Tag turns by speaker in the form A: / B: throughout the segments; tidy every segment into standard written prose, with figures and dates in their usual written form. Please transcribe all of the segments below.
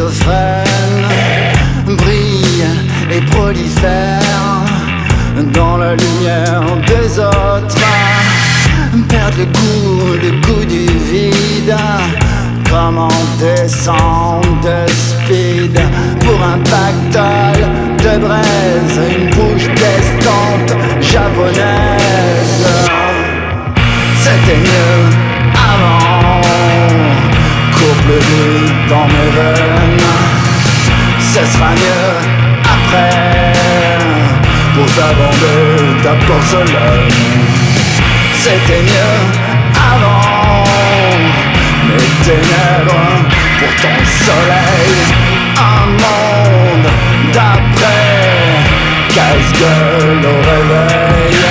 A: schizophrène brille et prolifère dans la lumière des autres. Perdre le goût du vide, comme en descente de speed. Pour un pactole de braise, une bouche d'estampe japonaise. C'était mieux avant, couple vide dans mes veines. Ce sera mieux après, pour t'abandonner ta porcelaine. C'était mieux avant, mes ténèbres pour ton soleil. Un monde d'après, casse-gueule au réveil.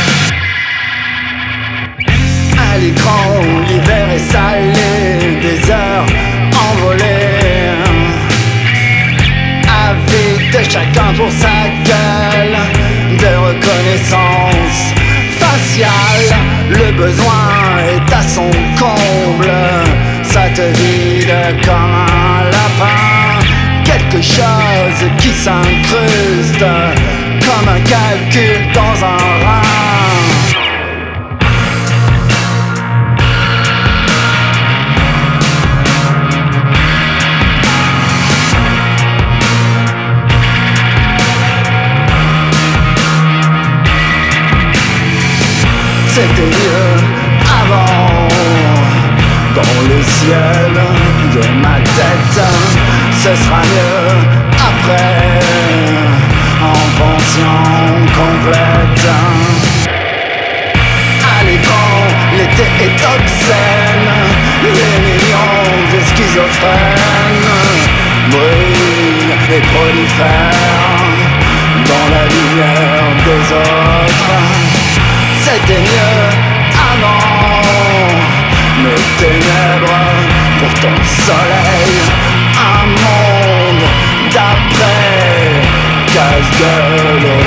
A: À l'écran, l'hiver est salé, des heures envolées. Avide chacun pour sa gueule de reconnaissance faciale. Le besoin est à son comble, ça te vide comme un lapin. Quelque chose qui s'incruste comme un calcul dans un rein. C'était mieux avant, dans le ciel de ma tête. Ce sera mieux après, en pension complète. À l'écran, l'été est obscène, les millions de schizophrènes brillent et prolifèrent dans la lumière des autres. C'était mieux avant, mes ténèbres pour ton soleil. Un monde d'après, casse-gueule.